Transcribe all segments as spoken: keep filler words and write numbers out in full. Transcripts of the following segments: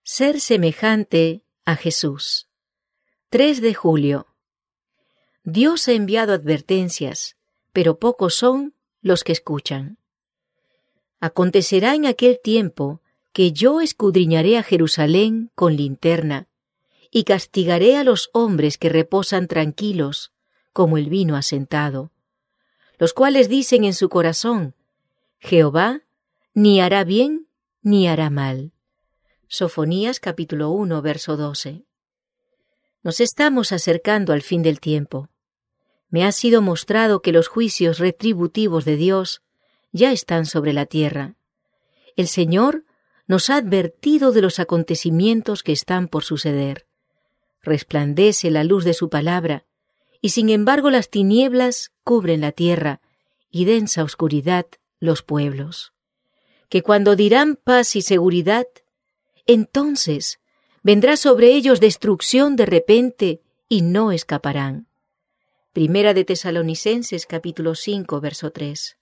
Ser semejante a Jesús. tres de julio. Dios ha enviado advertencias, pero pocos son los que escuchan. Acontecerá en aquel tiempo que yo escudriñaré a Jerusalén con linterna y castigaré a los hombres que reposan tranquilos como el vino asentado, los cuales dicen en su corazón: Jehová ni hará bien ni hará mal. Sofonías capítulo uno, verso doce. Nos estamos acercando al fin del tiempo. Me ha sido mostrado que los juicios retributivos de Dios ya están sobre la tierra. El Señor nos ha advertido de los acontecimientos que están por suceder. Resplandece la luz de su palabra, y sin embargo las tinieblas cubren la tierra y densa oscuridad los pueblos. Que cuando dirán paz y seguridad, entonces vendrá sobre ellos destrucción de repente y no escaparán. Primera de Tesalonicenses capítulo cinco, verso tres.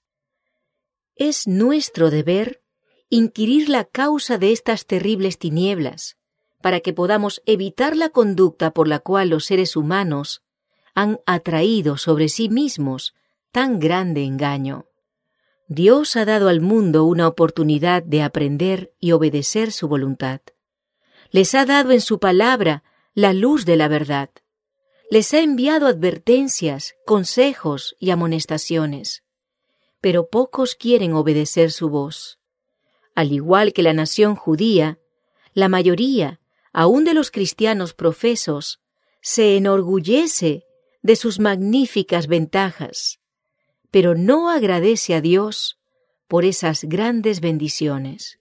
Es nuestro deber inquirir la causa de estas terribles tinieblas, para que podamos evitar la conducta por la cual los seres humanos han atraído sobre sí mismos tan grande engaño. Dios ha dado al mundo una oportunidad de aprender y obedecer su voluntad. Les ha dado en su palabra la luz de la verdad. Les ha enviado advertencias, consejos y amonestaciones. Pero pocos quieren obedecer su voz. Al igual que la nación judía, la mayoría, aun de los cristianos profesos, se enorgullece de sus magníficas ventajas, pero no agradece a Dios por esas grandes bendiciones.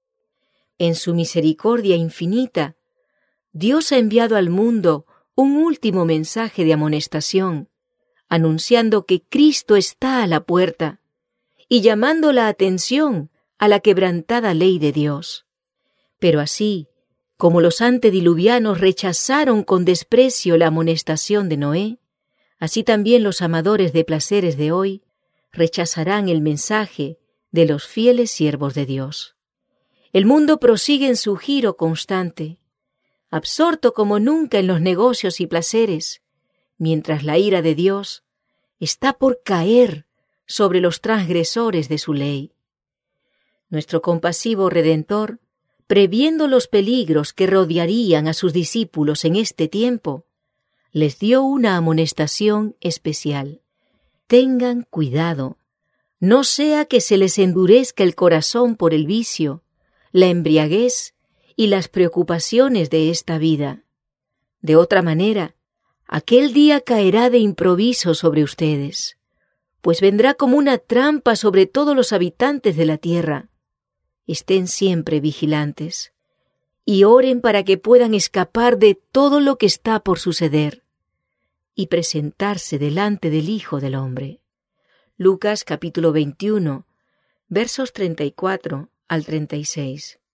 En su misericordia infinita, Dios ha enviado al mundo un último mensaje de amonestación, anunciando que Cristo está a la puerta y llamando la atención a la quebrantada ley de Dios. Pero así, como los antediluvianos rechazaron con desprecio la amonestación de Noé, así también los amadores de placeres de hoy rechazarán el mensaje de los fieles siervos de Dios. El mundo prosigue en su giro constante, absorto como nunca en los negocios y placeres, mientras la ira de Dios está por caer sobre los transgresores de su ley. Nuestro compasivo Redentor, previendo los peligros que rodearían a sus discípulos en este tiempo, les dio una amonestación especial. Tengan cuidado, no sea que se les endurezca el corazón por el vicio, la embriaguez y las preocupaciones de esta vida. De otra manera, aquel día caerá de improviso sobre ustedes, pues vendrá como una trampa sobre todos los habitantes de la tierra. Estén siempre vigilantes y oren para que puedan escapar de todo lo que está por suceder y presentarse delante del Hijo del Hombre. Lucas capítulo veintiuno, versos treinta y cuatro al treinta y seis.